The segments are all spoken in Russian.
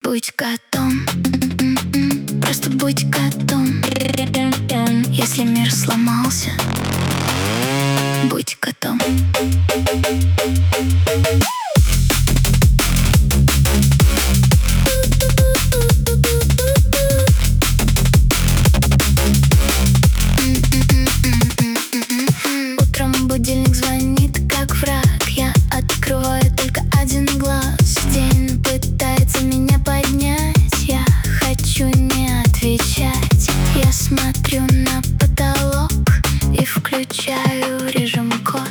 Будь котом, просто будь котом. Если мир сломался, будь котом. Утром будильник звонит, как враг. Я открываю только один глаз. День пытается меня поднять. Я хочу не отвечать. Я смотрю на потолок и включаю режим кот.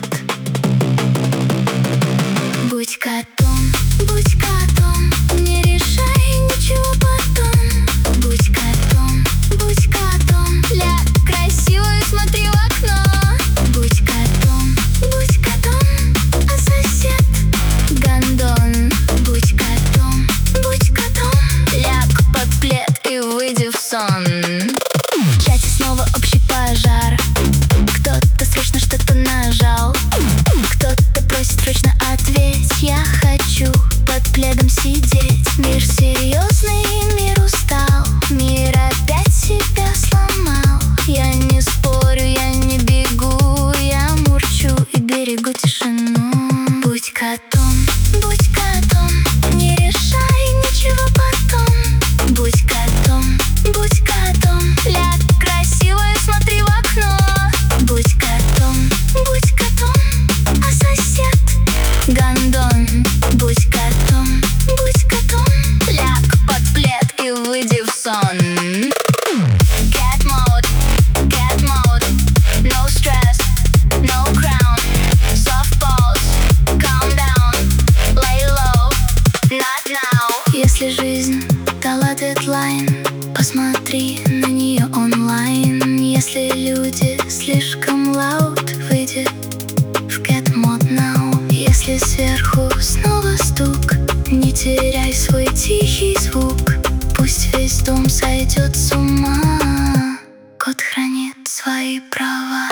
Будь котом, будь котом, не решай ничего потом. Будь котом, будь котом, ляг красивую, смотри в окно. Будь котом, а сосед гондон. Будь котом, ляг под плед и выйди в сон. В чате снова общий пожар. Кто-то срочно что-то нажал. Кто-то просит срочно ответь. Я хочу под пледом сидеть. Мир серьезный, мир устал. Мир опять себя сломал. Я не спорю, я не бегу. Я мурчу и берегу тишину. Будь котом, не решай ничего потом. Будь котом, ляг красивая, смотри в окно. Будь котом, а сосед гондон. Будь котом, ляг под плед и выйди в сон. Cat mode, no stress, no crown. Soft balls, calm down, lay low, not now. Если жизнь дала дедлайн, посмотри на нее онлайн. Если люди слишком loud, выйди в Cat mode now. Если сверху снова стук, не теряй свой тихий звук. Пусть весь дом сойдет с ума. Кот хранит свои права.